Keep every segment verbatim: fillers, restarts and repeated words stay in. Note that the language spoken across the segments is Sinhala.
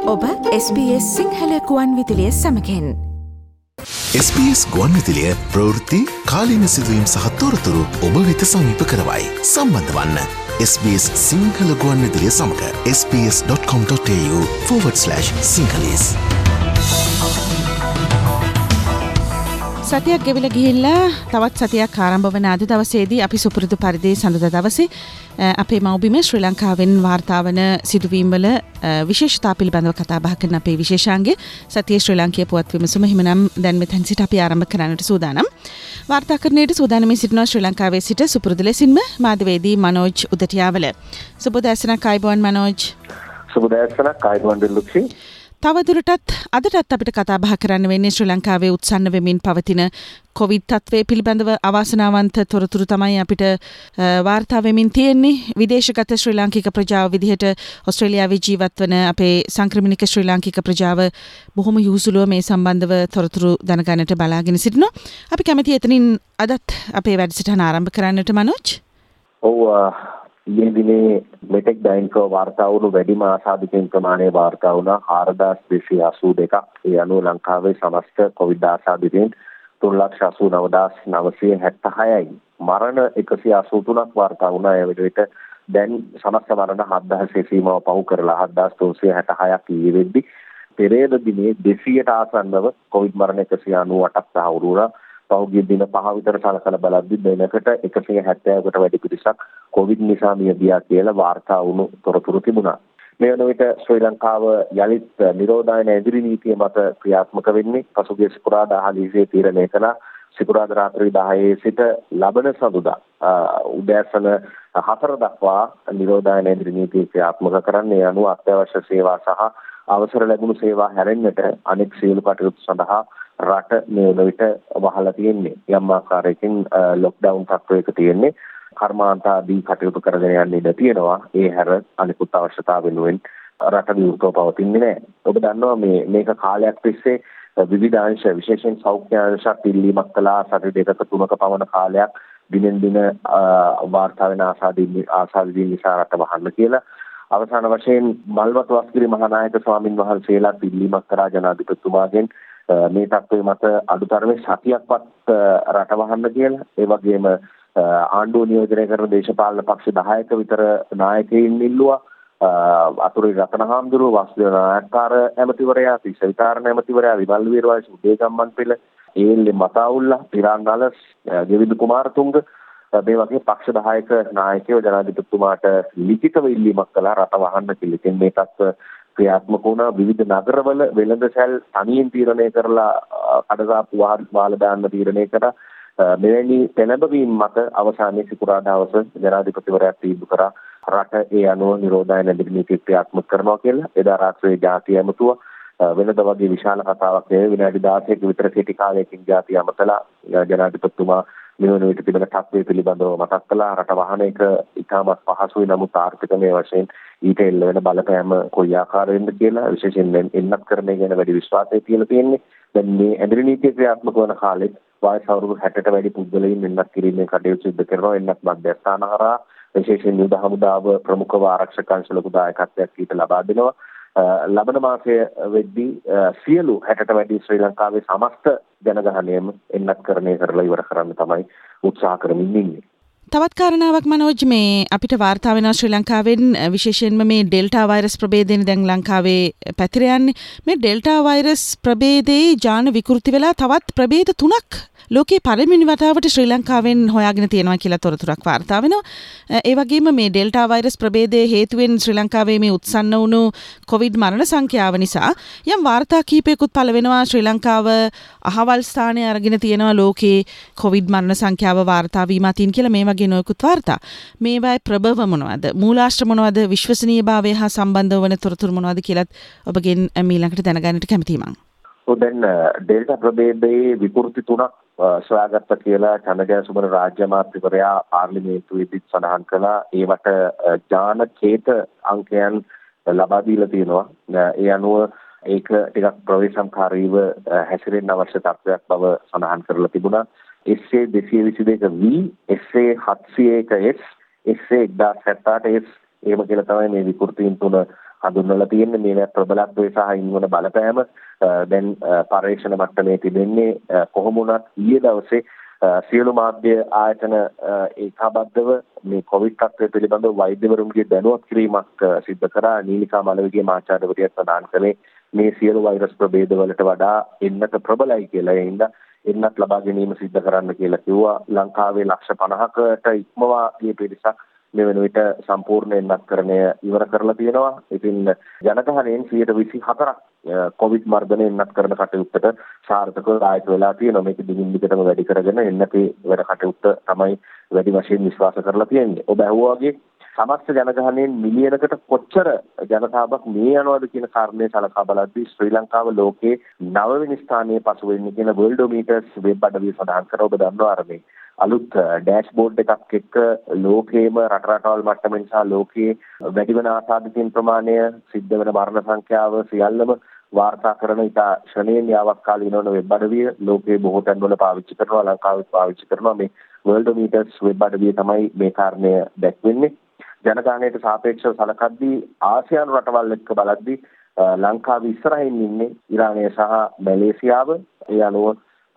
ඔබ එස් බී එස් සිංහල ගුවන් විදුලිය සමගින් එස් බී එස් ගුවන් විදුලිය ප්‍රවෘත්ති කාලීන සිදුවීම් සහ තොරතුරු ඔබ වෙත සමීප කරවයි. සම්බන්ධ වන්න එස් බී එස් සිංහල ගුවන් විදුලිය සමග S B S dot com dot A U forward slash sinhalese. සතියක් ගෙවිලා ගිහිල්ලා තවත් සතියක් ආරම්භ වන අද දවසේදී අපි සුපුරුදු පරිදි සඳුදා දවසේ අපේ මව්බිම ශ්‍රී ලංකාවෙන් වාර්තා වන සිදුවීම් වල විශේෂතා පිළිබඳව කතා බහ කරන අපේ විශේෂාංගය සතියේ ශ්‍රී ලාංකීය පුවත් විමසුම හිමනම් දැන් මෙතන සිට අපි ආරම්භ කරන්නට සූදානම්. වාර්තාකරණයට සූදානම්ව සිටිනවා ශ්‍රී ලංකාවේ සිට සුපුරුදු ලෙසින්ම මාධ්‍යවේදී මනෝජ් උදටියාවල. සුබෝදෑසනක් ආයුබෝවන් මනෝජ්. සුබෝදෑසනක් ආයුබෝවන් දිලුක්ෂි. තවදුරටත් අදටත් අපිට කතා බහ කරන්න වෙන්නේ ශ්‍රී ලංකාවේ උත්සන්න වෙමින් පවතින කොවිඩ් තත්ත්වය පිළිබඳව අවාසනාවන්ත තොරතුරු තමයි අපිට වාර්තා වෙමින් තියෙන්නේ. විදේශගත ශ්‍රී ලාංකික ප්‍රජාව විදිහට ඔස්ට්‍රේලියාවේ ජීවත් වන අපේ සංක්‍රමණික ශ්‍රී ලාංකික ප්‍රජාව බොහොම යහුසුලුව මේ සම්බන්ධව තොරතුරු දැනගන්නට බලාගෙන සිටිනවා. අපි කැමති එතනින් අදත් අපේ වැඩසටහන ආරම්භ කරන්නට මනෝජ්. ඔව් ඊයේ දිනේ මෙතෙක් බැංකුව වාර්තා වුණු වැඩිම ආසාදිතයින් ප්‍රමාණය වාර්තා වුණා හාරදාස් දෙසිය අසූ දෙකක්. ඒ අනුව ලංකාවේ සමස්ත කොවිඩ් ආසාදිතයින් තුන් ලක්ෂ අසූ නව හදාස් නවසිය හැත්තෑ හයයි. මරණ එකසිය අසූ තුනක් වාර්තා වුණා. ඒ විදිහට දැන් සමස්ත මරණ හත්දාහේ සීමාව පහු කරලා හත්දාස් තුන්සිය හැත්තෑ හයක් ඊයේ වෙද්දි පෙරේද දිනේ දෙසියට ආසන්නව කොවිඩ් මරණ එකසිය අනූ අටක් තහවුරු වුණා. පහුගිය දින පහ විතර සලකලා බලද්දී දෙනකට එකසිය හැත්තෑවකට වැඩි පිරිසක් කොවිඩ් නිසා මිය ගියා කියලා වාර්තා වුණු තොරතුරු තිබුණා. මේ වන විට ශ්‍රී ලංකාව යලිත් නිරෝධායන ඇඳිරි නීතිය මත ක්‍රියාත්මක වෙන්නේ. පසුගිය සිකුරාදා හදිසියේ තීරණය කළා සිකුරාදා රාත්‍රී දහයේ සිට ලබන සඳුදා උදෑසන හතර දක්වා නිරෝධායන ඇඳිරි නීතිය ක්‍රියාත්මක කරන්නේ. අනුව අත්‍යවශ්‍ය සේවා සහ අවසර ලැබුණු සේවා හැරෙන්නට අනෙක් සියලු කටයුතු සඳහා රට මේ වන විට වහලා තියෙන්නේ. යම් ආකාරයකින් ලොක්ඩවුන් තත්ත්වයක තියෙන්නේ. කර්මාන්ත ආදී කටයුතු කරගෙන යන්න ඉඩ තියෙනවා. ඒ හැර අනිකුත් අවශ්‍යතාව වෙනුවෙන් රට විවෘතව පවතින්නේ නැහැ. ඔබ දන්නවා මේ මේක කාලයක් තිස්සේ විවිධ අංශ විශේෂයෙන් සෞඛ්‍ය අංශ පිළිමක් කළා. සති දෙකක තුනක පමණ කාලයක් දිනෙන් දින වාර්තා වෙන ආසාදී ආසාදීන් නිසා රට වහන්න කියලා. අවසාන වශයෙන් මල්වතු වස්කිරි මහානායක ස්වාමින් වහන්සේලා පිළිමක් කරා ජනාධිපතිතුමාගෙන් මේ තත්ත්වය මත අඩුතරමේ සතියක්වත් රට වහන්න කියලා. ඒ වගේම ආණ්ඩුව නියෝජනය කරන දේශපාලන පක්ෂ දහයක විතර නායකයින් ඉල්ලුවා. අතුරුයි රතනහාමුදුරුව, වාසුදේව නායක්කාර ඇමතිවරයා, තිස්සවිතාරණ ඇමතිවරයා, විමල් වීරවංශ, උදේගම්මන්පිල, ඒඑල් මතාඋල්ලා, පිරාන්නාල, ගෙවිඳු කුමාරතුංග මේ වගේ පක්ෂ දහයක නායකයෝ ජනාධිපතිතුමාට ලිඛිතව ඉල්ලීමක් කළා රට වහන්න කියලා. ඉතින් මේකත් ක්‍රියාත්මක වුණා. විවිධ නගරවල වෙළඳසැල් තනියෙන් තීරණය කරලා කඩදාපු වාහන දාන්න තීරණය කරා. මෙවැනි පෙළඹවීම මත අවසානයේ සිකුරාදා දවස ජනාධිපතිවරයා තීන්දුව කරා රට ඒ අනුව නිරෝධායන නීතිය ක්‍රියාත්මක කරනවා කියලා. එදා රාත්‍රියේ ජාතිය ඇමතුවා. වෙනද වගේ විශාල කතාවක් නෙවෙයි. විනාඩි දහසක විතර කෙටි කාලයකින් ජාතිය ඇමතලා ජනාධිපතිතුමා මෙවන විට තිබෙන තත්ත්වය පිළිබඳව මතක් කළා. රට වහන එක ඉතාමත් පහසුයි. නමුත් ආර්ථිකමය වශයෙන් ඊට එල්ල වෙන බලපෑම කොයි ආකාරයෙන්ද කියලා විශේෂයෙන් එන්නත් කරන ගැන වැඩි විශ්වාසයක් තියලා තියෙන්නේ. දැන් මේ ඇඳිරි නීතිය ක්‍රියාත්මක වන කාලෙත් වයස අවුරුදු හැටට වැඩි පුද්ගලයන් එන්නත් කිරීමේ කටයුතු සිදු කරනවා. එන්නත් මධ්‍යස්ථාන හරහා විශේෂයෙන් යුද හමුදාව ප්‍රමුඛව ආරක්ෂක අංශ ලොකු දායකත්වයක් ඊට ලබා දෙනවා. ලබන මාසයේ වෙද්දී සියලු හැටට වැඩි ශ්‍රී ලංකාවේ සමස්ත ජනගහනයම එන්නත් කරණය කරලා ඉවර කරන්න තමයි උත්සාහ කරමින් ඉන්නේ. තවත් කාරණාවක් මනෝජ් මේ අපිට වාර්තා වෙනවා ශ්‍රී ලංකාවෙන් විශේෂයෙන්ම මේ ඩෙල්ටා වෛරස් ප්‍රභේදයෙන් දැන් ලංකාවේ පැතිර යන්නේ. මේ ඩෙල්ටා වෛරස් ප්‍රභේදයේ ජාන විකෘති වෙලා තවත් ප්‍රභේද තුනක් ලෝකේ පළවෙනි වතාවට ශ්‍රී ලංකාවෙන් හොයාගෙන තියෙනවා කියලා තොරතුරක් වාර්තා වෙනවා. ඒ වගේම මේ ඩෙල්ටා වෛරස් ප්‍රභේදයේ හේතුවෙන් ශ්‍රී ලංකාවේ මේ උත්සන්න වුණු කොවිඩ් මරණ සංඛ්‍යාව නිසා යම් වාර්තා කීපයකුත් පළ වෙනවා. ශ්‍රී ලංකාව අහවල් ස්ථානය අරගෙන තියෙනවා ලෝකේ කොවිඩ් මරණ සංඛ්‍යාව වාර්තා වීම අතින් කියලා මේ වගේ නොයෙකුත් වාර්තා. මේවායි ප්‍රබව මොනවද? මූලාශ්‍ර මොනවද? විශ්වසනීයභාවය හා සම්බන්ධ වන තොරතුරු මොනවද කියලාත් ඔබගෙන් ඊළඟට දැනගන්නට කැමතියි මම. දැන් ඩෙල්ටා ප්‍රභේදයේ විකෘති තුනක් සොයාගත්ත කියලා චන්දජයසුමන රාජ්‍ය අමාත්‍යවරයා පාර්ලිමේන්තුවේදී සඳහන් කළා. ඒවට ජාන කේත අංකයන් ලබා දීලා තියෙනවා. ඒ අනුව ඒක ටිකක් ප්‍රවේශම්කාරීව හැසිරෙන්න අවශ්‍ය තත්ත්වයක් බව සඳහන් කරලා තිබුණා. එස් ඒ දෙසිය විසි දෙක වී, එස් ඒ හත්සිය එක එස්, එස් ඒ එක්දාස් හැත්තෑ අට එස් එහෙම කියලා තමයි මේ විකෘතීන් තුන හඳුන්වලා තියෙන්නේ. මේ ප්‍රබලත්වය සහ ඉන්වන බලපෑම දැන් පරීක්ෂණ මට්ටමේ තිබෙන්නේ. කොහොම වුණත් ඊයේ දවසේ සියලු මාධ්‍ය ආයතන ඒකාබද්ධව මේ කොවිඩ් තත්ත්වය පිළිබඳව වෛද්‍යවරුන්ගේ දැනුවත් කිරීමක් සිදු කරා. නීලිකා මලවිගේ මහාචාර්යවරිය ප්‍රදාන කළේ මේ සියලු වෛරස් ප්‍රභේදවලට වඩා එන්නත ප්‍රබලයි කියලා. ඒ හින්දා එන්නත් ලබා ගැනීම සිදු කරන්න කියලා කිව්වා. ලංකාවේ ලක්ෂ පනහකට ඉක්මවා ගිය පිරිසක් මේ වෙන විට සම්පූර්ණ එන්නත්කරණය ඉවර කරලා තියෙනවා. ඉතින් ජනගහනයෙන් සියයට විසි හතරක් කොවිඩ් මර්ධන එන්නත්කරණ කටයුත්තට සාර්ථකව දායක වෙලා තියෙනවා. මේක දිගින් දිගටම වැඩි කරගෙන එන්නතේ වැඩ කටයුත්ත තමයි වැඩි වශයෙන් විශ්වාස කරලා තියෙන්නේ. ඔබ අහුවා වගේ සමස්ත ජනගහනයෙන් මිලියනකට කොච්චර ජනතාවක් මේ යනවාද කියන කාරණේ සලකා බලද්දී ශ්‍රී ලංකාව ලෝකයේ නවවෙනි ස්ථානයේ පසු වෙන්නේ කියන වර්ල්ඩෝමීටර්ස් වෙබ් අඩවිය සඳහන් කර ඔබ දන්නවා අරමේ අලුත් ඩෑෂ්බෝඩ් එකක් එක්ක ලෝකයේම රට රටවල් මට්ටමින් සහ ලෝකයේ වැඩි වෙන ආසාදිතයින් ප්‍රමාණය, සිද්ධ වෙන මරණ සංඛ්‍යාව සියල්ලම වාර්තා කරන ඉතා ශ්‍රේණියෙන් යාවත්කාලීන වන වෙබ් අඩවිය ලෝකයේ බොහෝ තැන්වල පාවිච්චි කරනවා. ලංකාවෙත් පාවිච්චි කරනවා. මේ වර්ල්ඩෝමීටර්ස් වෙබ් අඩවිය තමයි මේ කාරණය දැක්වෙන්නේ. ජනගහනයට සාපේක්ෂව සලකද්දී ආසියානු රටවල් එක්ක බලද්දී ලංකාව ඉස්සරහින් ඉන්නේ ඉරානය සහ මැලේසියාව. ඒ අනුව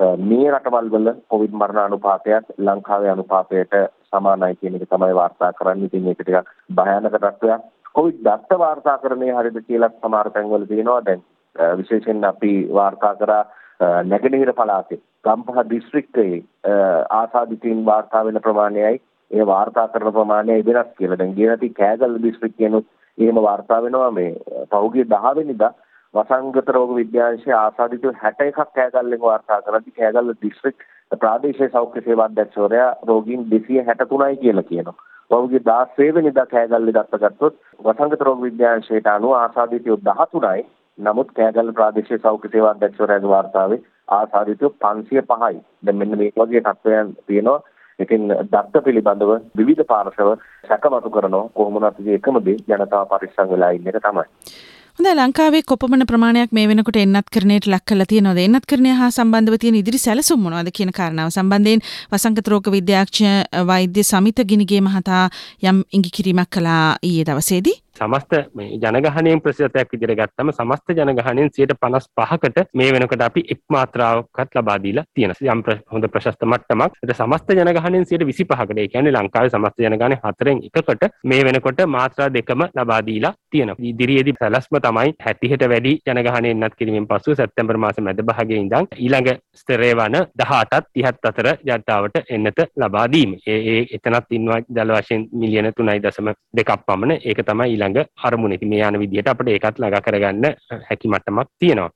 මේ රටවල් වල කොවිඩ් මරණ අනුපාතයත් ලංකාවේ අනුපාතයට සමානයි කියන එක තමයි වාර්තා කරන්නේ. ඉතින් මේක ටිකක් භයානක තත්ත්වයක්. කොවිඩ් දත්ත වාර්තාකරණය හරියද කියලා සමහර තැන්වල තියෙනවා. දැන් විශේෂයෙන් අපි වාර්තා කරා නැගෙනහිර පළාතේ ගම්පහ දිස්ත්‍රික්කයේ ආසාදිතයින් වාර්තා වෙන ප්‍රමාණයයි ඒ වාර්තා කරන ප්‍රමාණයයි වෙනස් කියලා. දැන් ගේනති කෑගල්ල දිස්ත්‍රික්කයනොත් එහෙම වාර්තා වෙනවා. මේ පහුගිය දහ වෙනිදා වසංගත රෝග විද්‍යාංශයේ ආසාදිතව හැට එකක් කෑගල්ලෙන් වාර්තා කරද්දී කෑගල්ල දිස්ත්‍රික් ප්‍රාදේශීය සෞඛ්‍ය සේවා අධ්‍යක්ෂවරයා රෝගීන් දෙසිය හැට තුනයි කියලා කියනවා. පහුගිය දාසය වෙනිදා කෑගල්ලේ දත්ත ගත්තොත් වසංගත රෝග විද්‍යාංශයට අනුව ආසාදිතයෝ දහතුනයි. නමුත් කෑගල්ල ප්‍රාදේශීය සෞඛ්‍ය සේවා අධ්‍යක්ෂවරයාගේ වාර්තාවේ ආසාදිතයෝ පන්සිය පහයි. දැන් මෙන්න මේ වගේ තත්ත්වයන් තියෙනවා. ඉතින් දත්ත පිළිබඳව විවිධ පාර්ශව සැකමතු කරනවා. කොහොමවත් එකම දේ ජනතාව පරිස්සම් වෙලා ඉන්න එක තමයි. හොඳයි, ලංකාවේ කොපමණ ප්‍රමාණයක් මේ වෙනකොට එන්නත්කරණයට ලක් කරලා තියෙනවද? එන්නත්කරණය හා සම්බන්ධව තියෙන ඉදිරි සැලසුම් මොනවද කියන කාරණාව සම්බන්ධයෙන් වසංගත රෝග විද්‍යාඥ වෛද්‍ය සමිත ගිනිගේ මහතා යම් ඉඟිකිරීමක් කළා ඊයේ දවසේදී. සමස්ත මේ ජනගහනයෙන් ප්‍රතිශතයක් විදිහට ගත්තම සමස්ත ජනගහනයෙන් සියයට පනස් පහකට මේ වෙනකොට අපි එක් මාත්‍රාවක්වත් ලබා දීලා තියෙනවා. යම් හොඳ ප්‍රශස්ත මට්ටමක්. ඒක සමස්ත ජනගහනයෙන් සියයට විසි පහකට. ඒ කියන්නේ ලංකාවේ සමස්ත ජනගහනයෙන් හතරෙන් එකකට මේ වෙනකොට මාත්‍රා දෙකම ලබා දීලා තියෙනවා. ඉදිරියේදී සැලැස්ම තමයි හැටිහෙට වැඩි ජනගහනයෙන් එන්නත් කිරීමෙන් පසුව සැප්තැම්බර් මාසේ මැද භාගයේ ඉඳන් ඊළඟ ස්තරේ වන දහඅටත් තිහත් අතර ජනතාවට එන්නත ලබා දීම. ඒ ඒ එතනත් ඉන්නවා දල වශයෙන් මිලියන තුනයි දශම දෙකක් පමණ. ඒක තමයි ඊළඟ අරමුණ. ඉතින් මේ යන විදිහට අපිට ඒකත් ළඟා කරගන්න හැකි මට්ටමක් තියෙනවා.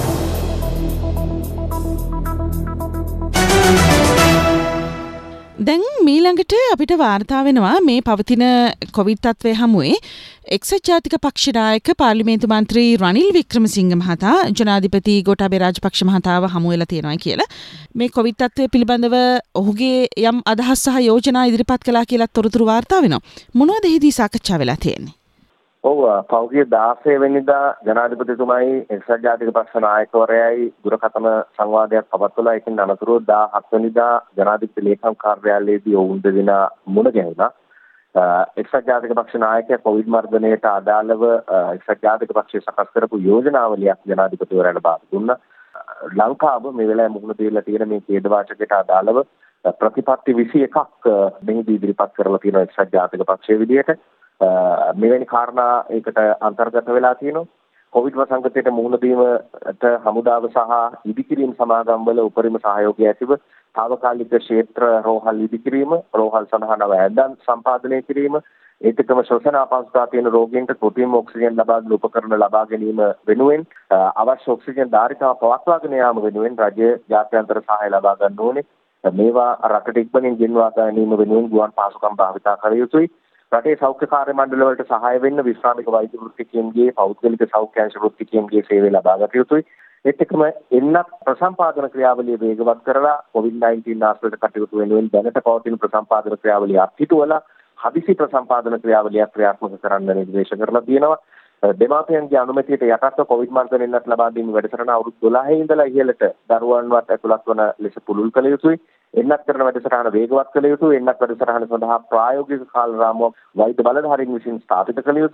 දැන් මීළඟට අපිට වාර්තා වෙනවා මේ පවතින කොවිඩ් තත්ත්වය හමුවේ එක්සත් ජාතික පක්ෂ නායක පාර්ලිමේන්තු මන්ත්‍රී රනිල් වික්‍රමසිංහ මහතා ජනාධිපති ගෝඨාභය රාජපක්ෂ මහතාව හමු වෙලා තියෙනවා කියලා. මේ කොවිඩ් තත්ත්වය පිළිබඳව ඔහුගේ යම් අදහස් සහ යෝජනා ඉදිරිපත් කළා කියලා තොරතුරු වාර්තා වෙනවා. මොනවද එහිදී සාකච්ඡා වෙලා තියෙන්නේ? ඔව්, පෞද්ගලික දාසය වෙනිදා ජනාධිපතිතුමයි එක්සත් ජාතික පක්ෂ නායකවරයයි දුරකථන සංවාදයක් පවත්වලා ඒකෙන් අනතුරුව දාහක් වෙනිදා ජනාධිපති ලේකම් කාර්යාලයේදී ඔවුන් දෙදෙනා මුණ ගැහුණා. එක්සත් ජාතික පක්ෂ නායකයා කොවිඩ් මර්ධනයට අදාළව එක්සත් ජාතික පක්ෂය සකස් කරපු යෝජනාවලියක් ජනාධිපතිවරයාට බාර දුන්නා. ලංකාව මේ වෙලාවේ මුහුණ දීලා තියෙන මේ ඛේදවාචකයට අදාළව ප්‍රතිපත්ති විසි එකක් මෙහිදී ඉදිරිපත් කරලා තියෙනවා එක්සත් ජාතික පක්ෂයේ විදිහට. මෙවැනි කාරණා ඒකට අන්තර්ගත වෙලා තියෙනවා. කොවිඩ් වසංගතයට මුහුණ දීමට හමුදාව සහ ඉදිකිරීම සමාගම් වල උපරිම සහයෝගය ඇතිව තාවකාලික ක්ෂේත්‍ර රෝහල් ඉදිකිරීම, රෝහල් සඳහා නව ඇඳන් සම්පාදනය කිරීම, ඒකකම ශ්වසන අපහසුතාව තියෙන රෝගීන්ට කෘත්‍රිම ඔක්සිජන් ලබා දෙන උපකරණ ලබා ගැනීම වෙනුවෙන් අවශ්‍ය ඔක්සිජන් ධාරිතාව පවත්වාගෙන යාම වෙනුවෙන් රජය ජාත්‍යන්තර සහාය ලබා ගන්න ඕනේ. මේවා රටට ඉක්මනින් ගෙන්වා ගැනීම වෙනුවෙන් ගුවන් පහසුකම් භාවිතා කර යුතුයි. රටේ සෞඛ්‍ය කාර්ය මණ්ඩල වලට සහාය වෙන්න විශ්‍රාමික වෛද්‍ය වෘත්තිකයන්ගේ පෞද්ගලික සෞඛ්‍ය අංශ වෘත්තිකයන්ගේ සේවය ලබා ගත යුතුයි. ඒත් එක්කම එන්නත් ප්‍රසම්පාදන ක්‍රියාවලිය වේගවත් කරලා කොවිඩ් නයින්ටීන් ආශ්‍රිත කටයුතු වෙනුවෙන් දැනට පවතින ප්‍රසම්පාදන ක්‍රියාවලිය අත්හිටුවලා හදිසි ප්‍රසම්පාදන ක්‍රියාවලියක් ක්‍රියාත්මක කරන්න නිර්දේශ කරලා තියෙනවා. දෙමාපියන්ගේ අනුමැතියට යටත්ව කොවිඩ් මර්ධනයට ලබා දීම වැඩසටහන අවුරුදු දොළහේ ඉඳලා ඉහළට දරුවන්වත් ඇතුළත් වන ලෙස පුළුල් කළ යුතුයි. එන්නත් කරන වැඩසටහන වේගවත් කළ යුතුයි. එන්නත් වැඩසටහන සඳහා ප්‍රායෝගික කාල රාමුවක් වෛද්‍ය බලධාරීන් විසින් ස්ථාපිත කළ යුතුයි.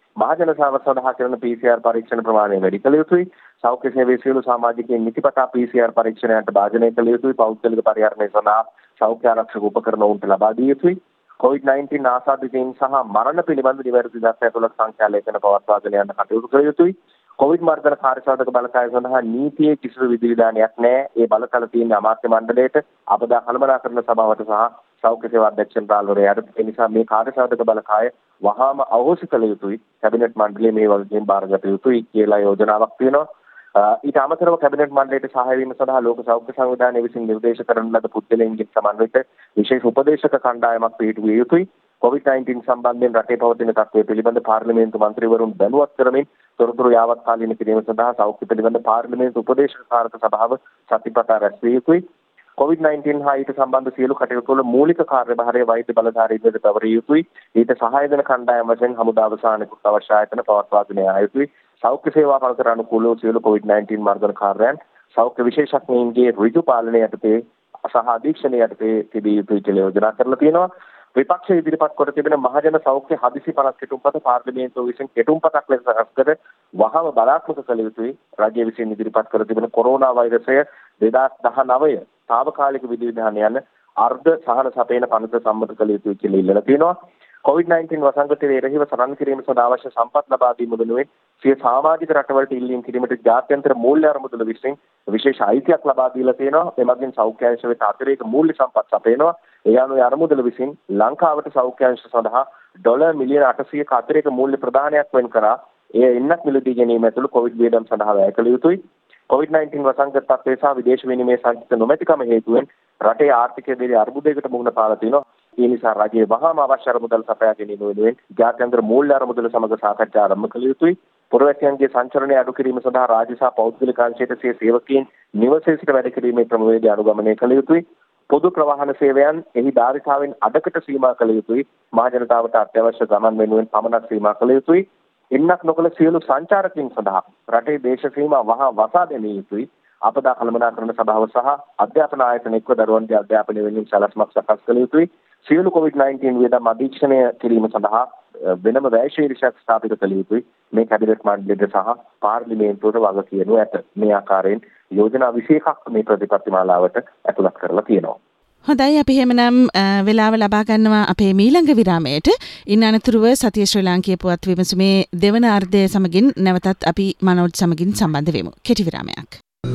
මහජනතාව සඳහා කරන පී සී ආර් පරීක්ෂණ ප්‍රමාණය වැඩි කළ යුතුයි. සෞඛ්‍ය සේවයේ සියලු සමාජිකයන් නිතිපතා පී සී ආර් පරීක්ෂණයට භාජනය කළ යුතුයි. පෞද්ගලික පරිහරණය සඳහා සෞඛ්‍ය ආරක්ෂක උපකරණ උන්ට ලබා දිය යුතුයි. කොවිඩ් නයින්ටීන් ආසාදිතයින් සහ මරණ පිළිබඳ නිවැරදි දහස් ඇතුළත් සංඛ්‍යා ලේඛන පවත්වාගෙන යන්න කටයුතු කළ යුතුයි. කොවිඩ් මර්ධන කාර්යසාධක බලකාය සඳහා නීතියේ කිසිදු විධිවිධානයක් නැහැ. ඒ බලතල තියෙන අමාත්‍ය මණ්ඩලයට අපදා කළමනාකරන සභාවට සහ සෞඛ්‍ය සේවා අධ්‍යක්ෂ ජනරාල්වරයාට. ඒ නිසා මේ කාර්යසාධක බලකාය වහාම අවශ්‍ය කළ යුතුයි. කැබිනට් මණ්ඩලයේ මේ වගකීම් බාරගත යුතුයි කියලා යෝජනාවක් තියෙනවා. ඊට අමතරව කැබිනට් මණ්ඩලයට සහාය වීම සඳහා ලෝක සෞඛ්‍ය සංවිධානය විසින් නිර්දේශ කරන ලද පුද්ගලයන්ගේ සමන්විත විශේෂ උපදේශක කණ්ඩායමක් පිහිටුවිය යුතුයි. කොවිඩ් නයින්ටීන් සම්බන්ධයෙන් රටේ පවතින තත්ත්වය පිළිබඳ පාර්ලිමේන්තු මන්ත්‍රීවරුන් දැනුවත් කරමින් තොරතුරු යාවත්කාලීන කිරීම සඳහා සෞඛ්‍ය පිළිබඳ පාර්ලිමේන්තු උපදේශක කාරක සභාව සතිපතා රැස්විය යුතුයි. කොවිඩ් නයින්ටීන් හා ඊට සම්බන්ධ සියලු කටයුතු වල මූලික කාර්යභාරය වෛද්‍ය බලධාරීන්ට පැවරිය යුතුයි. ඊට සහාය දෙන කණ්ඩායම් වශයෙන් හමුදාව සහ අනෙකුත් අවශ්‍ය ආයතන පවත්වාගෙන යා යුතුයි. සෞඛ්‍ය සේවා පළතර අනුකූලව සියලු කොවිඩ් නයින්ටීන් මර්ධන කාර්යයන් සෞඛ්‍ය විශේෂඥයින්ගේ ඍජු පාලනය යටතේ සහ අධීක්ෂණය යටතේ තිබිය යුතුයි කියලා යෝජනා කරලා තියෙනවා. විපක්ෂ ඉදිරිපත් කොට තිබෙන මහජන සෞඛ්‍ය හදිසි පනස් කෙටුම්පත පාර්ලිමේන්තුව විසින් කෙටුම්පතක් ලෙස සකස් කර වහම බලාත්මක කළ යුතුයි. රජය විසින් ඉදිරිපත් කර තිබෙන කොරෝනා වෛරසය දෙදාස් දහනවය తాවකාලික විධිවිධානයන් අර්ධ සහන සපේන පනත සම්මත කළ යුතුයි කියලා ඉල්ලලා තියෙනවා. කොවිඩ් නයින්ටීන් වසංගතයේ එරෙහිව සරණ කිරීම සඳහා අවශ්‍ය සම්පත් ලබා දීම වෙනුවෙන් සිය සමාජික රටවලට ඉල්ලීම් කිරීමට ජාත්‍යන්තර මූල්‍ය අරමුදල විසින් විශේෂ අයිතියක් ලබා දීලා තියෙනවා. එමගින් සෞඛ්‍ය අංශ වෙත අතිරේක මූල්‍ය සම්පත් සපයනවා. ඒ අනුව අරමුදල විසින් ලංකාවට සෞඛ්‍ය අංශ සඳහා ඩොලර් මිලියන අටසියයක අතිරේක මූල්‍ය ප්‍රදානයක් වෙන් කරා එය එන්නක් මිලදී ගැනීම ඇතුළු කොවිඩ් වියදම් සඳහා වැය කළ යුතුයි. කොවිඩ් නයින්ටීන් වසංගත තත්ත්වය සහ විදේශ විනිමය සංචිත නොමැතිකම හේතුවෙන් රටේ ආර්ථිකය දෙවි අර්බුදයකට මුහුණ පාලා තිනවා. ඒ නිසා රජයේ වහාම අවශ්‍ය අරමුදල් සපයා ගැනීම වෙනුවෙන් ජාත්‍යන්තර මූල්‍ය අරමුදල සමග සාකච්ඡා ආරම්භ කළ යුතුයි. පුරවැසියන්ගේ සංචරණය අඩු කිරීම සඳහා රාජ්‍ය සහ පෞද්ගලික අංශයට සිය සේවකීන් නිවසේ සිට වැඩ කිරීමේ ක්‍රමවේදය අනුගමනය කළ යුතුයි. පොදු ප්‍රවාහන සේවයන් එහි ධාරිතාවෙන් අඩකට සීමා කළ යුතුයි. මහජනතාවට අත්‍යවශ්‍ය ගමන් වෙනුවෙන් පමණක් සීමා කළ යුතුයි. එන්නක් නොකළ සියලු සංචාරකයන් සඳහා රටේ දේශ සීමා වහා වසා දැමිය යුතුයි. අපදා කළමනාකරන සභාව සහ අධ්‍යාපන ආයතන එක්ව දරුවන්ගේ අධ්‍යාපනය වෙනුවෙන් සැලැස්මක් සකස් කළ යුතුයි. සියලු කොවිඩ් නයින්ටීන් වියදම් අධීක්ෂණය කිරීම සඳහා වෙනම වැය ශීර්ෂයක් ස්ථාපිත කළ යුතුයි. මේ කැබිනට් මණ්ඩලයට සහ පාර්ලිමේන්තුවට වග කියනු ඇත. මේ ආකාරයෙන් යෝජනා විශේෂයක් මේ ප්‍රතිපත්ති මාලාවට ඇතුළත් කරලා තියෙනවා. හොඳයි අපි එහෙමනම් වෙලාව ලබා ගන්නවා අපේ මීළඟ විරාමයට. ඉන් අනතුරුව සතිය ශ්‍රී ලාංකීය පුවත් විමසුමේ දෙවන අර්ධය සමගින් නැවතත් අපි මනෝජ් සමගින් සම්බන්ධ වෙමු. කෙටි විරාමයක්.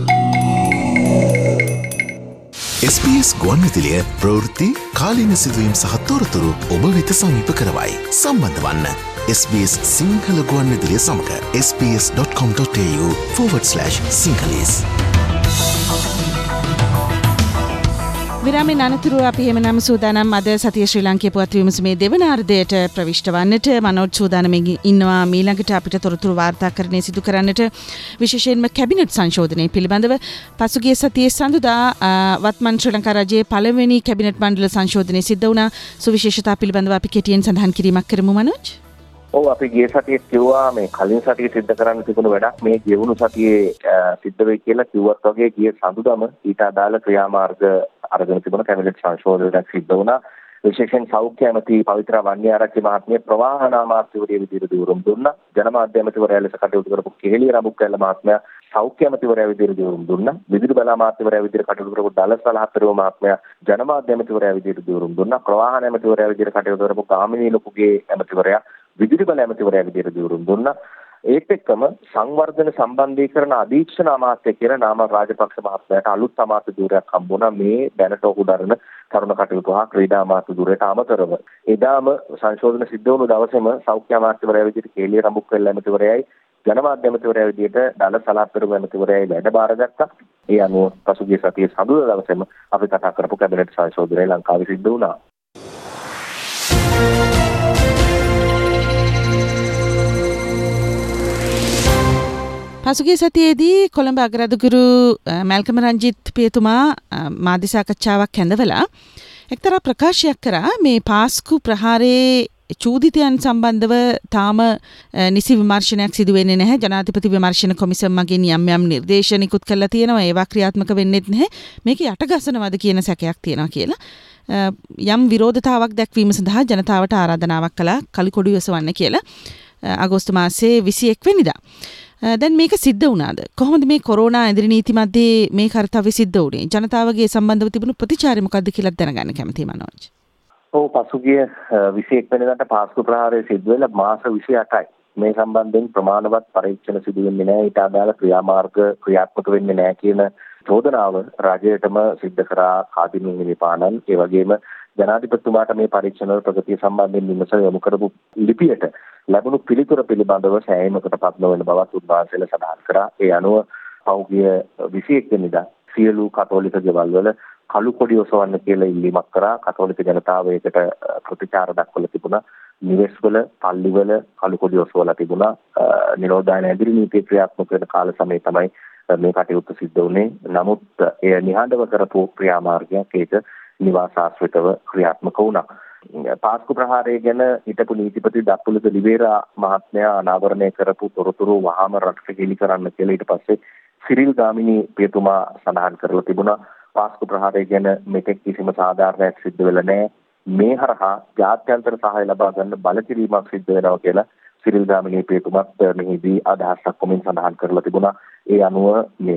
එස් බී එස් ගුවන්විදුලිය ප්‍රවෘත්ති කාලීන සිදුවීම් සහ තොරතුරු ඔබ වෙත සමීප කරවයි. සම්බන්ධ වන්න එස් බී එස් සිංහල ගුවන්විදුලිය සමග S B S dot com dot A U forward slash Sinhalese. විරාමෙන් අනතුරුව අපි එහෙමනම් සූදානම් අද සතිය ශ්‍රී ලාංකීය පුවත් විමසුමේ දෙවන අර්ධයට ප්‍රවිෂ්ඨ වන්නට. මනෝජ් සූදානමින් ඉන්නවා මීළඟට අපිට තොරතුරු වාර්තාකරණය සිදු කරන්නට විශේෂයෙන්ම කැබිනට් සංශෝධනය පිළිබඳව. පසුගිය සතියේ සඳුදා වත්මන් ශ්‍රී ලංකා රජයේ පළවෙනි කැබිනට් මණ්ඩල සංශෝධනය සිද්ධ වුණා. සුවිශේෂතා පිළිබඳව අපි කෙටියෙන් සඳහන් කිරීමක් කරමු මනෝජ්. ඔව් අපි ගිය සතියේ කිව්වා මේ කලින් සතියේ සිද්ධ කරන්න තිබුණු වැඩක් මේ ගෙවුණු සතියේ සිද්ධ වෙයි කියලා කිව්වත් වගේ ගිය සඳුදාම ඊට අදාළ ක්‍රියාමාර්ග අරගෙන තිබුණ කැබිනට් සංශෝධනයක් සිද්ධ වුණා. විශේෂයෙන් සෞඛ්‍ය ඇමති පවිත්‍රා වන්නිආරච්චි මහත්මිය ප්‍රවාහන අමාත්‍යවරිය විදිහට දියුරුම් දුන්නා. ජනමාධ්‍ය ඇමතිවරයා ලෙස කටයුතු කරපු කෙහෙලිය රඹුක්කැල්ල මහත්මයා සෞඛ්‍ය ඇමතිවරයා විදිහට දියුරුම් දුන්නා. විදුලි බල අමාත්‍යවරයා විදිහට කටයුතු කරපු දලසල හතරව මහත්මයා ජනමාධ්‍ය ඇමතිවරයා විදිහට දියුරුම් දුන්නා. ප්‍රවාහන ඇමතිවරයා විදිහට කටයුතු කරපු ගාමිණී ලොකුගේ ඇමතිවරයා විදුලි බල ඇමතිවරයා විදිහට දියුරුම් දුන්නා. ඒත් එක්කම සංවර්ධන සම්බන්ධීකරණ අධීක්ෂණ අමාත්‍ය කියලා නාමල් රාජපක්ෂ මහත්මයාට අලුත් අමාත්‍ය ධූරයක් හම්බුණා මේ දැනට ඔහු දරන තරුණ කටයුතු හා ක්‍රීඩා අමාත්‍ය ධූරයට අමතරව. එදාම සංශෝධන සිද්ධ වුණු දවසේම සෞඛ්‍ය අමාත්‍යවරයා විදිහට කේලිය රඹුක්කැල්ල ඇමතිවරයයි ජනමාධ්‍ය ඇමතිවරයා විදිහට දල සලාප්පෙරුම ඇමතිවරයයි වැඩ බාරගත්තා. ඒ අනුව පසුගිය සතියේ සඳුදා දවසේම අපි කතා කරපු කැබිනට් සංශෝධනය ලංකාවේ සිද්ධ වුණා. පසුගිය සතියේදී කොළඹ අගරාදුගුරු මැල්කම රංජිත් පියතුමා මාධ්‍ය සාකච්ඡාවක් ඇඳවලා එක්තරා ප්‍රකාශයක් කරා මේ පාස්කු ප්‍රහාරයේ චූදිතයන් සම්බන්ධව තාම නිසි විමර්ශනයක් සිදු වෙන්නේ නැහැ. ජනාධිපති විමර්ශන කොමිසම මගින් යම් යම් නිර්දේශ නිකුත් කරලා තියෙනවා. ඒවා ක්‍රියාත්මක වෙන්නේත් නැහැ. මේක යටගසනවද කියන සැකයක් තියෙනවා කියලා. යම් විරෝධතාවක් දැක්වීම සඳහා ජනතාවට ආරාධනාවක් කළා කළු කොඩු යසවන්න කියලා. අගෝස්තු මාසේ විසිඑක වෙනිදා. දැන් මේක සිද්ධ වුණාද? කොහොමද මේ කොරෝනා ඇඳිරි නීති මැද්දේ මේ කාර්යය සිද්ධ වුණේ? ජනතාවගේ සම්බන්ධව තිබුණු ප්‍රතිචාරය මොකක්ද කියලා දැනගන්න කැමතියි මනෝජ්. ඔව් පසුගිය විසිඑක වෙනිදාට පාස්කු ප්‍රහාරය සිද්ධ වෙලා මාස විසිඅටයි. මේ සම්බන්ධයෙන් ප්‍රමාණවත් පරීක්ෂණ සිදු වෙන්නේ නැහැ. ඊට අදාළ ක්‍රියාමාර්ග ක්‍රියාත්මක වෙන්නේ නැහැ කියන චෝදනාව රජයටම සිද්ධ කරා කාදිනී හිමිපාණන්. ඒ වගේම ජනාධිපතිතුමාට මේ පරීක්ෂණ වල ප්‍රගතිය සම්බන්ධයෙන් විමසන යොමු කරපු ලිපියට ලැබුණු පිළිතුර පිළිබඳව සෑහීමකට පත් නොවන බවත් උන්වහන්සේලා සඳහන් කරා. ඒ අනුව පෞගිය විසිඑක වෙනිදා සියලු කතෝලික ගෙවල් වල කළු කොඩි ඔසවන්න කියලා ඉල්ලීමක් කරා. කතෝලික ජනතාව ඒකට ප්‍රතිචාර දක්වලා තිබුණා. නිවෙස්වල පල්ලිවල කළු කොඩි ඔසවලා තිබුණා. නිරෝධායන ඇදිරි නීතිය ක්‍රියාත්මක වෙන කාල සමයේ තමයි මේ කටයුත්ත සිද්ධ වුණේ. නමුත් එය නිහඬව කරපු ක්‍රියාමාර්ගයක් ඒක නිවාසාශ්‍රිතව ක්‍රියාත්මක වුණා. පාස්කු ප්‍රහාරය ගැන හිටපු නීතිපති දප්පුලක ලිවේරා මහත්මයා අනාවරණය කරපු තොරතුරු වහාම රටට හෙළි කරන්න කියලා ඊට පස්සේ සිරිල් ගාමිණී පියතුමා සඳහන් කරලා තිබුණා. පාස්කු ප්‍රහාරය ගැන මෙතෙක් කිසිම සාධාරණයක් සිද්ධ වෙලා නැහැ. මේ හරහා ජාත්‍යන්තර සහාය ලබා ගන්න බලකිරීමක් සිද්ධ වෙනවා කියලා සිරිල් ගාමිණී පියතුමත් මෙහිදී අදහසක් කොමින් සඳහන් කරලා තිබුණා. ඒ අනුව මේ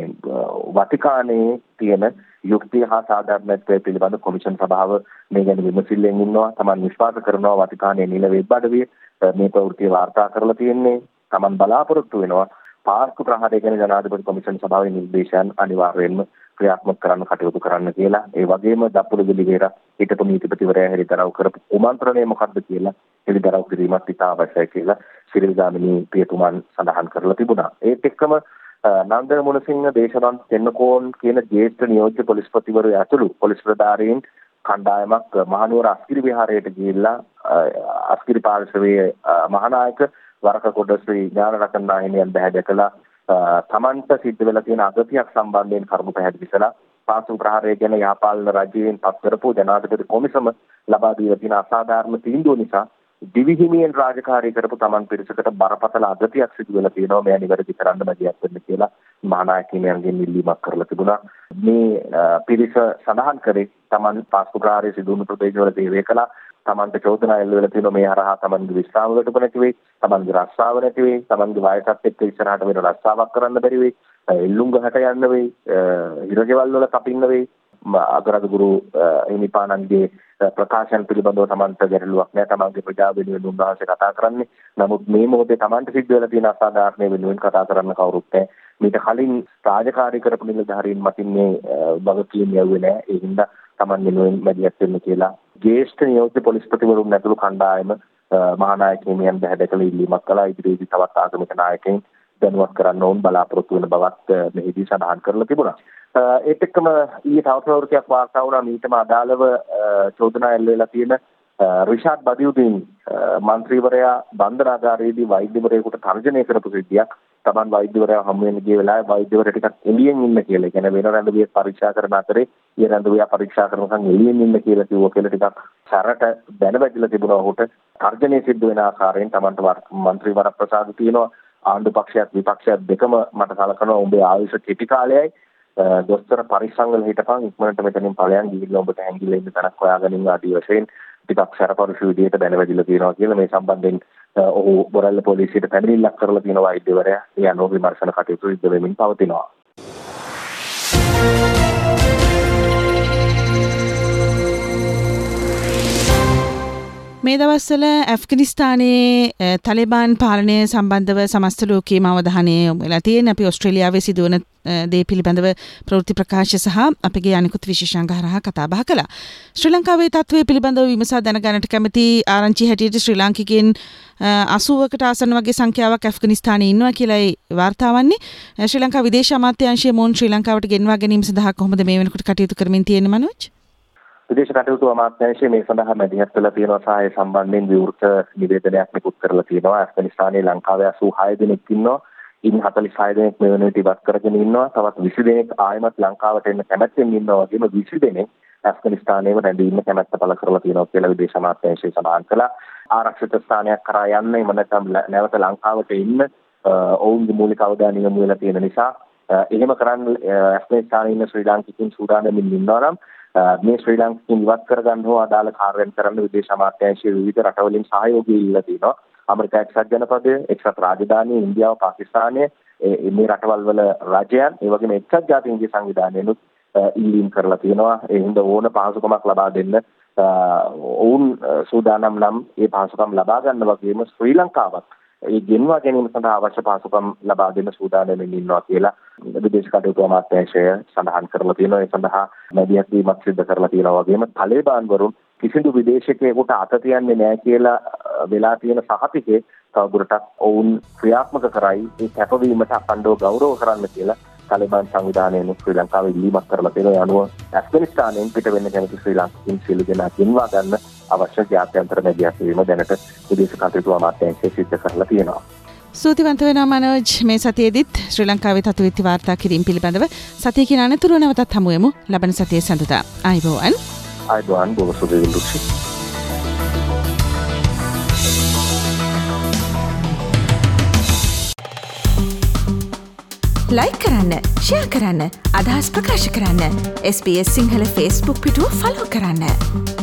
වතිකානයේ තියෙන යුක්තිය හා සාධාරණත්වය පිළිබඳ කොමිෂන් සභාව මේ ගැන විමසිල්ලෙන් ඉන්නවා. තමන් විශ්වාස කරනවා වතිකානයේ නිල වෙබ් අඩවිය මේ ප්‍රවෘත්ති වාර්තා කරලා තියෙන්නේ. තමන් බලාපොරොත්තු වෙනවා පාස්කු ප්‍රහාරය ගැන ජනාධිපති කොමිෂන් සභාවේ නිර්දේශයන් අනිවාර්යයෙන්ම ක්‍රියාත්මක කරන්න කටයුතු කරන්න කියලා. ඒ වගේම දප්පුල ගෙලිවේරා හිටපු නීතිපතිවරයා හෙළිදරව් කරපු කුමන්ත්‍රණය මොකක්ද කියලා හෙළිදරව් කිරීමත් ඉතා අවශ්‍යයි කියලා සිරිල් ගාමිණී පියතුමන් සඳහන් කරලා තිබුණා. ඒත් එක්කම නන්දන මුණසිංහ දේශවන්ත තෙන්නකෝන් කියන ජ්‍යෙෂ්ඨ නියෝජ්‍ය පොලිස්පතිවරු ඇතුළු පොලිස් ප්‍රධාරීන් කණ්ඩායමක් මහනුවර අස්කිරි විහාරයට ගිහිල්ලා අස්කිරි පාර්ශවයේ මහානායක වරකකොඩ ශ්‍රී ඥානරතන නාහිමියන් බැහැ දැකලා තමන්ට සිද්ධ වෙලා තියෙන අගතියක් සම්බන්ධයෙන් කරුණු පැහැදිලි කළා. පාස්කු ප්‍රහාරය ගැන යහපාලන රජයෙන් පත් කරපු ජනාධිපති කොමිසම ලබා දීලා තියෙන අසාධාරණ තීන්දුව නිසා දිවිහිමියෙන් රාජකාරී කරපු තමන් පිරිසකට බරපතල අගතියක් සිදු වෙලා තියෙනවා. මෙය නිවැරදි කරන්න බැරියක් වෙන්න කියලා මහානායක හිමියන්ගෙන් ඉල්ලීමක් කරලා තිබුණා. මේ පිරිස සඳහන් කරේ තමන් පාස්කු ප්‍රහාරය සිදු වුණු ප්‍රදේශවල දේවය කළා. තමන්ට චෝදනා එල්ල වෙලා තියෙනවා මේ හරහා තමන්ගේ විශ්‍රාම වලට නැති වෙයි, තමන්ගේ රස්සාව නැති වෙයි, තමන්ගේ වයසත් එක්ක ඉස්සරහට වෙන රස්සාවක් කරන්න බැරි වෙයි, එල්ලුම් ගහට යන්න වෙයි, හිරගෙවල් වල කපින්න වෙයි. අගරාදුගුරු හිමිපාණන්ගේ ප්‍රකාශන පිළිබඳව තමන්ට ගැටලුවක් නැහැ. තමන්ගේ ප්‍රජාව වෙනුවෙන් උන්වහන්සේ කතා කරන්නේ. නමුත් මේ මොහොතේ තමන්ට සිද්ධ වෙලා තියෙන අසාධාරණ වෙනුවෙන් කතා කරන්න කවුරුත් නැහැ. මීට කලින් රාජකාරී කරපු නිලධාරීන් මතින් මේ වගකීම් යවුවේ නැහැ. ඒ හින්දා තමන් වෙනුවෙන් මැදිහත් වෙන්න කියලා ජ්‍යෙෂ්ඨ නියෝජ්‍ය පොලිස්පතිවරුන් ඇතුළු කණ්ඩායම මහානායක හිමියන් බැහැ දැකලා ඉල්ලීමක් කළා. ඉදිරියේදී තවත් ආගමික නායකයින් දැනුවත් කරන්න ඕන බලාපොරොත්තු වෙන බවත් මෙහිදී සඳහන් කරලා තිබුණා. ඒත් එක්කම ඊයේ තව ප්‍රවෘත්තියක් වාර්තා වුණා. මීටම අදාළව චෝදනා එල්ල වෙලා තියෙන රිෂාඩ් බදියුදීන් මන්ත්‍රීවරයා බන්ධනාගාරයේදී වෛද්‍යවරයෙකුට තර්ජනය කරපු සිද්ධියක්. තමන් වෛද්‍යවරයා හමු වෙන ගිය වෙලාවේ වෛද්‍යවරයා ටිකක් එළියෙන් ඉන්න කියලා. ඒ කියන්නේ වෙන රැඳවිය පරීක්ෂා කරන අතරේ ඊ රැඳවිය පරීක්ෂා කරනකන් එළියෙන් ඉන්න කියලා කිව්වා කියලා ටිකක් සැරට දැනවැදිලා තිබුණා. ඔහුට තර්ජනය සිද්ධ වෙන ආකාරයෙන් තමන්ට මන්ත්‍රී වරප්‍රසාද තියෙනවා. ආණ්ඩු පක්ෂයත් විපක්ෂයත් දෙකම මට සලකනවා උඹේ ආයුෂ කෙටි කාලයයි දොස්තර පරිස්සම් වල හිටපන් ඉක්මනට මෙතනින් ඵලයන් ගිහිල්ලා ඔබට හැංගිලා ඉන්න තැනක් හොයාගනින්න ආදී වශයෙන් ටිකක් සැරපරුෂු විදියට දැනවැදිලා තියෙනවා කියලා මේ සම්බන්ධයෙන් ඔහු බොරැල්ල පොලිසියට පැමිණිල්ලක් කරලා තියෙනවා වෛද්‍යවරයා. ඒ අනුව විමර්ශන කටයුතු සිදු වෙමින් පවතිනවා. මේ දවස්වල ඇෆ්ගනිස්තානයේ තලිබාන් පාලනය සම්බන්ධව සමස්ත ලෝකයේම අවධානය යොමු වෙලා තියෙන. අපි ඕස්ට්‍රේලියාවේ සිදුවන දේ පිළිබඳව ප්‍රවෘත්ති ප්‍රකාශ සහ අපගේ අනිකුත් විශේෂාංග හරහා කතා බහ කළා. ශ්‍රී ලංකාවේ තත්ත්වය පිළිබඳව විමසා දැනගන්නට කැමති ආරංචි හැටියට ශ්‍රී ලාංකිකයන් අසූවකට ආසන්න වගේ සංඛ්‍යාවක් ඇෆ්ගනිස්තානයේ ඉන්නවා කියලායි වාර්තා වන්නේ. ශ්‍රී ලංකා විදේශ අමාත්‍යාංශය මොවුන් ශ්‍රී ලංකාවට ගෙන්වා ගැනීම සඳහා කොහොමද මේ වෙනකොට කටයුතු කරමින් තියෙන්නේ මනෝජ්? විදේශ කටයුතු අමාත්‍යාංශය මේ සඳහා මැදිහත් වෙලා තියෙනවා සහ ඒ සම්බන්ධයෙන් විවෘත නිවේදනයක් නිකුත් කරලා තියෙනවා. ඇෆ්ගනිස්තානයේ ලංකාවේ අසූ හය දෙනෙක් ඉන්නවා. ඉන් හතළිස් හය දෙනෙක් මේ වෙනකොට ඉවත් කරගෙන ඉන්නවා. තවත් විසි දෙනෙක් ආයමත් ලංකාවට එන්න කැමැත්තෙන් ඉන්නවා වගේම විසි දෙනෙක් ඇෆ්ගනිස්තානයේම රැඳීම කැමැත්ත පළ කරලා තියෙනවා කියලා විදේශ අමාත්‍යාංශය සඳහන් කළා. ආරක්ෂිත ස්ථානයක් කරා යන්න එහෙම නැත්නම් නැවත ලංකාවට එන්න ඔවුන්ගේ මූලික අවධානය යොමු වෙලා තියෙන නිසා එහෙම කරන්න ඇෆ්ගනිස්තානයේ ඉන්න ශ්‍රී ලාංකිකයන් සූදානම්ින් ඉන්නවා නම් මේ ශ්‍රී ලාංකිකයන් ඉවත් කරගන්න හෝ අදාළ කාර්යයන් කරන්න විදේශ අමාත්‍යාංශයේ විවිධ රටවලින් සහයෝගය ඉල්ලලා තිනවා. ඇමරිකා එක්සත් ජනපදය, එක්සත් රාජධානිය, ඉන්දියාව, පාකිස්තානය, මේ රටවල් වල රජයන්, ඒ වගේම එක්සත් ජාතීන්ගේ සංවිධානයනුත් ඉල්ලීම් කරලා තියෙනවා. ඒ හින්දා ඕන පහසුකමක් ලබා දෙන්න ඔවුන් සූදානම් නම් ඒ පහසුකම් ලබා ගන්න වගේම ශ්‍රී ලංකාවත් ඒ ගෙන්වා ගැනීම සඳහා අවශ්‍ය පහසුකම් ලබා දෙන්න සූදානම්ෙන් ඉන්නවා කියලා විදේශ කටයුතු අමාත්‍යාංශය සඳහන් කරලා තියෙනවා. ඒ සඳහා මැදිහත් වීමක් සිදු කරලා තියෙනවා. වගේම තාලිබාන් වරුන් කිසිදු විදේශිකයෙකුට අත තියන්නේ නැහැ කියලා වෙලා තියෙන සහතිකේ තවදුරටත් ඔවුන් ක්‍රියාත්මක කරයි. ඒ කැපවීමට අඛණ්ඩව ගෞරව කරන්න කියලා තාලිබාන් සංවිධානයෙන් ශ්‍රී ලංකාවේ ඉල්ලීමක් කරලා තියෙනවා. අනුව ඇෆ්ගනිස්තානයෙන් පිට වෙන්න කැමති ශ්‍රී ලාංකිකයින් සියලු දෙනා ගෙන්වා ගන්න අවශ්‍ය ජාත්‍යන්තර මැදිහත් වීම දැනට විදේශ කටයුතු අමාත්‍යාංශය සිදු කරලා තියෙනවා. සූතිවන්ත වෙනවා මනෝජ්. මේ සතියේදීත් ශ්‍රී ලංකාවේ තතු විත්ති වාර්තා කිරීම පිළිබඳව සතියකින් අනතුරු නැවතත් හමු වෙමු. ලබන සතියේ සඳුදා. ආයුබෝවන්. ආයුබෝවන් බොහොම සුබ වින්දුසි. ලයික් කරන්න, ෂෙයා කරන්න, අදහස් ප්‍රකාශ කරන්න. S B S Sinhala Facebook පිටුව ෆලෝ කරන්න.